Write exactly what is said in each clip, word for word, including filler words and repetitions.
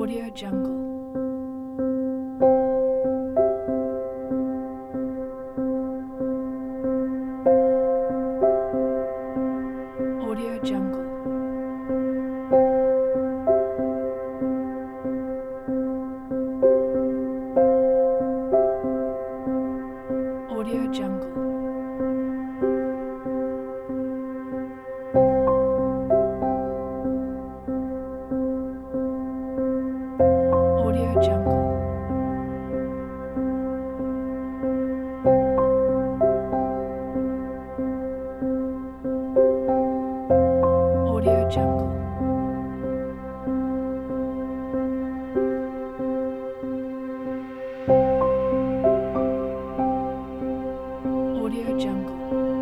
Audio Jungle. Audio Jungle. Audio Jungle. Audio Jungle. Audio Jungle. Audio Jungle.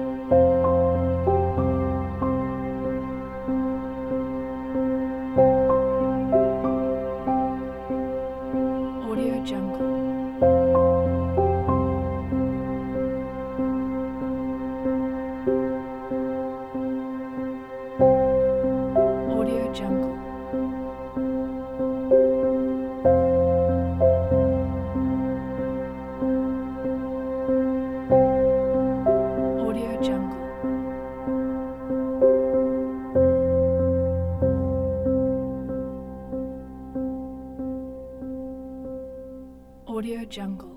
Audio Jungle. Audio Jungle. Audio Jungle. Audio Jungle.